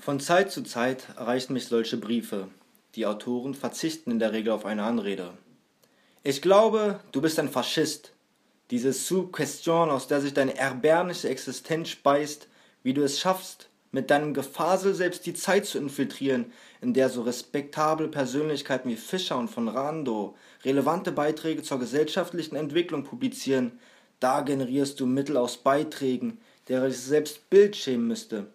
Von Zeit zu Zeit erreichen mich solche Briefe. Die Autoren verzichten in der Regel auf eine Anrede. Ich glaube, du bist ein Faschist. Diese Sous-Question, aus der sich deine erbärmliche Existenz speist, wie du es schaffst, mit deinem Gefasel selbst die Zeit zu infiltrieren, in der so respektable Persönlichkeiten wie Fischer und von Rando relevante Beiträge zur gesellschaftlichen Entwicklung publizieren, da generierst du Mittel aus Beiträgen, derer sich selbst Bild schämen müsste.